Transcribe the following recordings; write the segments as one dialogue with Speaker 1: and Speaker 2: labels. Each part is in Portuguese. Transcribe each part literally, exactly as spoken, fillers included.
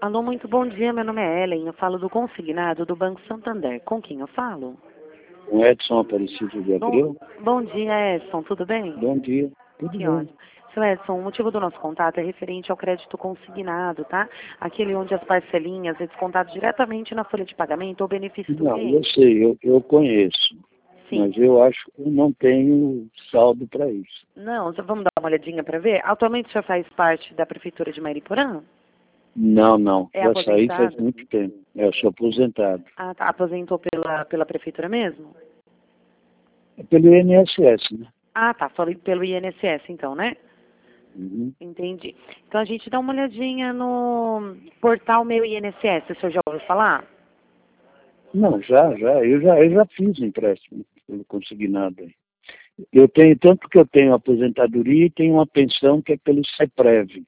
Speaker 1: Alô, muito bom dia. Meu nome é Ellen. Eu falo do consignado do Banco Santander. Com quem eu falo?
Speaker 2: O Edson Aparecido de Abreu.
Speaker 1: Bom, bom dia, Edson. Tudo bem?
Speaker 2: Bom dia. Tudo
Speaker 1: Que
Speaker 2: bem.
Speaker 1: ótimo. Seu Edson, o motivo do nosso contato é referente ao crédito consignado, tá? Aquele onde as parcelinhas é descontado diretamente na folha de pagamento ou benefício do
Speaker 2: Não, eu
Speaker 1: cliente.
Speaker 2: sei, eu, eu conheço.
Speaker 1: Sim.
Speaker 2: Mas eu acho que eu não tenho saldo para isso.
Speaker 1: Não, vamos dar uma olhadinha para ver? Atualmente o senhor faz parte da Prefeitura de Mariporã?
Speaker 2: Não, não.
Speaker 1: É
Speaker 2: Já saí faz
Speaker 1: aposentado?
Speaker 2: muito tempo. Eu sou aposentado.
Speaker 1: Ah, tá. Aposentou pela, pela Prefeitura mesmo?
Speaker 2: É pelo I N S S, né?
Speaker 1: Ah, tá. Falei pelo I N S S, então, né?
Speaker 2: Uhum.
Speaker 1: Entendi. Então a gente dá uma olhadinha no portal Meu I N S S, o senhor já ouviu falar?
Speaker 2: Não, já, já. Eu já, eu já fiz empréstimo pelo consignado aí. Eu tenho, tanto que eu tenho aposentadoria e tenho uma pensão que é pelo CEPREV.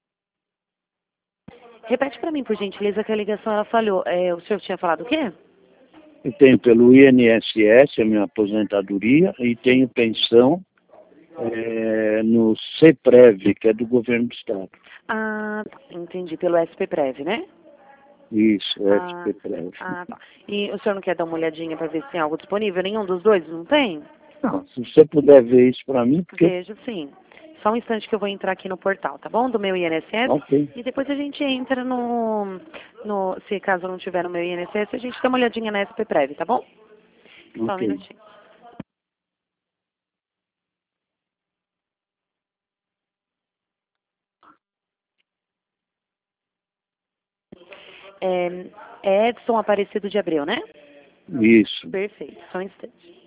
Speaker 1: Repete para mim, por gentileza, que a ligação ela falhou. É, o senhor tinha falado o quê?
Speaker 2: Eu tenho pelo I N S S, a minha aposentadoria, e tenho pensão é, no CEPREV, que é do governo do estado.
Speaker 1: Ah, tá. Entendi. Pelo S P Prev, né?
Speaker 2: Isso,
Speaker 1: Ah,
Speaker 2: SPPREV.
Speaker 1: ah, tá. E o senhor não quer dar uma olhadinha para ver se tem algo disponível? Nenhum dos dois? Não tem?
Speaker 2: Não, se você puder ver isso para mim, porque...
Speaker 1: Vejo, sim. Só um instante que eu vou entrar aqui no portal, tá bom? Do meu I N S S.
Speaker 2: Ok.
Speaker 1: E depois a gente entra no, no... Se caso não tiver no meu I N S S, a gente dá uma olhadinha na S P Prev, tá bom? Só um
Speaker 2: Ok.
Speaker 1: minutinho. É, é Edson Aparecido de Abreu, né?
Speaker 2: Isso.
Speaker 1: Perfeito. Só um instante.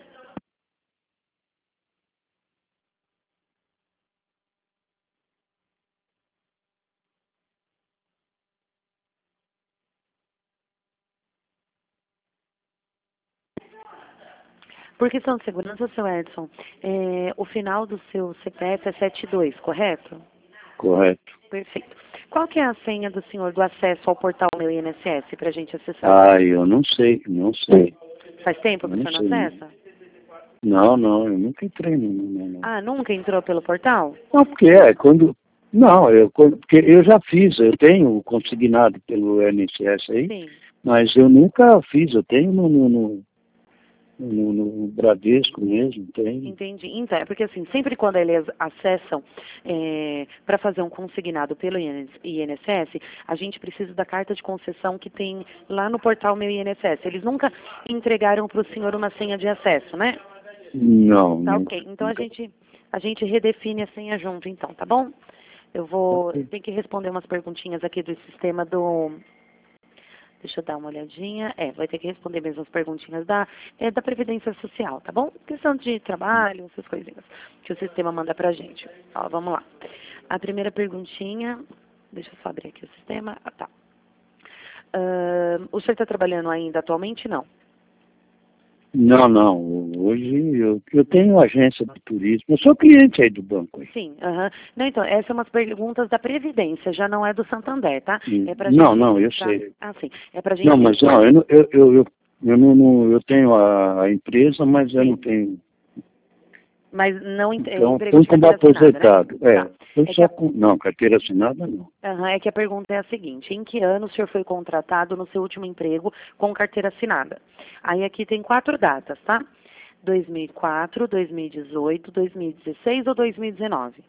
Speaker 1: Por questão de segurança, seu Edson, é, o final do seu C P F é setenta e dois, correto?
Speaker 2: Correto.
Speaker 1: Perfeito. Qual que é a senha do senhor do acesso ao portal Meu I N S S para a gente acessar?
Speaker 2: Ah, eu não sei, não sei.
Speaker 1: Faz tempo que
Speaker 2: Eu
Speaker 1: o
Speaker 2: não
Speaker 1: senhor não
Speaker 2: sei.
Speaker 1: acessa?
Speaker 2: Não, não, eu nunca entrei no... no, no.
Speaker 1: Ah, nunca entrou pelo portal?
Speaker 2: Não, porque é, quando... Não, eu, quando- porque eu já fiz, eu tenho consignado pelo I N S S aí,
Speaker 1: Sim.
Speaker 2: mas eu nunca fiz, eu tenho no, no, no, no, no Bradesco mesmo, tenho.
Speaker 1: Entendi. Então, é porque assim, sempre quando eles acessam é, para fazer um consignado pelo I N S S, a gente precisa da carta de concessão que tem lá no portal Meu I N S S. Eles nunca entregaram para o senhor uma senha de acesso, né?
Speaker 2: Não,
Speaker 1: Tá
Speaker 2: nunca.
Speaker 1: ok. Então a
Speaker 2: nunca.
Speaker 1: gente, a gente redefine a senha junto, então, tá bom? Eu vou
Speaker 2: Ok.
Speaker 1: ter que responder umas perguntinhas aqui do sistema do... Deixa eu dar uma olhadinha. É, vai ter que responder mesmo as perguntinhas da, é, da Previdência Social, tá bom? Questão de trabalho, essas coisinhas que o sistema manda pra gente. Ó, vamos lá. A primeira perguntinha... Deixa eu só abrir aqui o sistema. Ah, tá. Ahn, o senhor está trabalhando ainda atualmente? Não.
Speaker 2: Não, não. Hoje eu, eu tenho agência de turismo. Eu sou cliente aí do banco. Aí.
Speaker 1: Sim, aham. Não, então, essas são umas perguntas da Previdência, já não é do Santander, tá?
Speaker 2: Hum,
Speaker 1: É pra
Speaker 2: Não,
Speaker 1: gente
Speaker 2: não, eu
Speaker 1: registrar.
Speaker 2: sei.
Speaker 1: Ah, sim. É pra
Speaker 2: Não,
Speaker 1: gente
Speaker 2: mas
Speaker 1: registrar.
Speaker 2: não, eu, não- eu, eu, eu, eu, não, não- eu tenho a, a empresa, mas eu não tenho.
Speaker 1: Mas não ent- é,
Speaker 2: Então,
Speaker 1: emprego
Speaker 2: fui
Speaker 1: de
Speaker 2: como
Speaker 1: carteira assinada, né?
Speaker 2: aposentado. É,
Speaker 1: Tá.
Speaker 2: eu
Speaker 1: É que
Speaker 2: só
Speaker 1: a,
Speaker 2: com. Não, carteira assinada não.
Speaker 1: aham, é que a pergunta é a seguinte: em que ano o senhor foi contratado no seu último emprego com carteira assinada? Aí aqui tem quatro datas, tá? dois mil e quatro, dois mil e dezoito, dois mil e dezesseis ou dois mil e dezenove?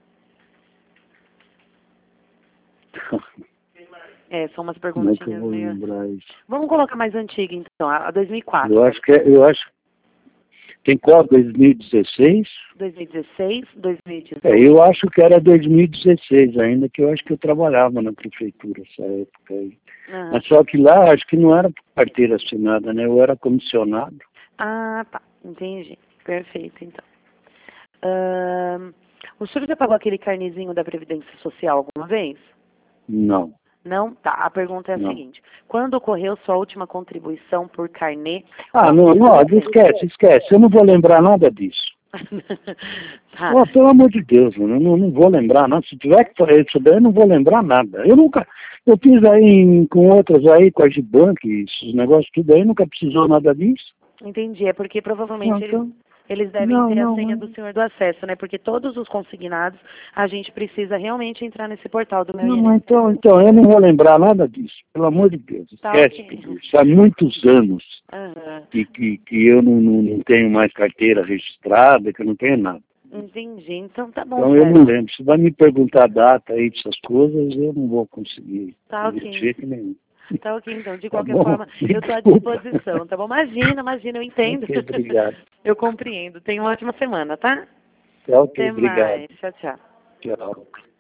Speaker 1: É, são umas
Speaker 2: Como é que eu
Speaker 1: perguntinhas
Speaker 2: vou
Speaker 1: meio...
Speaker 2: lembrar isso?
Speaker 1: Vamos colocar mais antiga, então, a a dois mil e quatro.
Speaker 2: Eu acho que é, eu acho. Tem qual? dois mil e dezesseis?
Speaker 1: dois mil e dezesseis, dois mil e dezoito.
Speaker 2: É, eu acho que era dois mil e dezesseis ainda, que eu acho que eu trabalhava na prefeitura essa época aí.
Speaker 1: Aham.
Speaker 2: Mas só que lá, acho que não era carteira assinada, né? Eu era comissionado.
Speaker 1: Ah, tá. Entendi. Perfeito, então. Ahn, o senhor já pagou aquele carnezinho da Previdência Social alguma vez?
Speaker 2: Não,
Speaker 1: Não? Tá. A pergunta é a
Speaker 2: não.
Speaker 1: seguinte. Quando ocorreu sua última contribuição por carnê...
Speaker 2: Ah, não, não, esquece, esquece. Eu não vou lembrar nada disso.
Speaker 1: Tá.
Speaker 2: Oh, pelo amor de Deus, eu não, não vou lembrar nada. Se tiver que fazer isso daí, eu não vou lembrar nada. Eu nunca, eu fiz aí em- com outras aí, com a Gibank, esses negócios tudo aí, nunca precisou nada disso.
Speaker 1: Entendi. É porque
Speaker 2: Ah,
Speaker 1: provavelmente eles,
Speaker 2: então,
Speaker 1: Eles devem
Speaker 2: Não,
Speaker 1: ter
Speaker 2: não,
Speaker 1: a senha
Speaker 2: não.
Speaker 1: do senhor do acesso, né? Porque todos os consignados, a gente precisa realmente entrar nesse portal do meu
Speaker 2: Não,
Speaker 1: I N S S.
Speaker 2: mas então, então, eu não vou lembrar nada disso. Pelo amor de Deus,
Speaker 1: Tá
Speaker 2: esquece
Speaker 1: ok.
Speaker 2: tudo isso. Há muitos anos
Speaker 1: Aham.
Speaker 2: que, que, que eu não, não, não tenho mais carteira registrada, que eu não tenho nada.
Speaker 1: Entendi. Então tá bom,
Speaker 2: Então eu não
Speaker 1: Sérgio.
Speaker 2: lembro. Se vai me perguntar a data aí dessas coisas, eu não vou conseguir.
Speaker 1: Tá
Speaker 2: De
Speaker 1: ok.
Speaker 2: jeito nenhum.
Speaker 1: Tá ok, então. De
Speaker 2: Tá
Speaker 1: qualquer
Speaker 2: bom?
Speaker 1: forma, eu estou à
Speaker 2: Desculpa.
Speaker 1: disposição, tá bom? Imagina, imagina, eu entendo.
Speaker 2: Ok, obrigado.
Speaker 1: Eu compreendo. Tenha uma ótima semana, tá?
Speaker 2: Tá ok,
Speaker 1: Até
Speaker 2: obrigado.
Speaker 1: mais. Tchau, tchau.
Speaker 2: Tchau.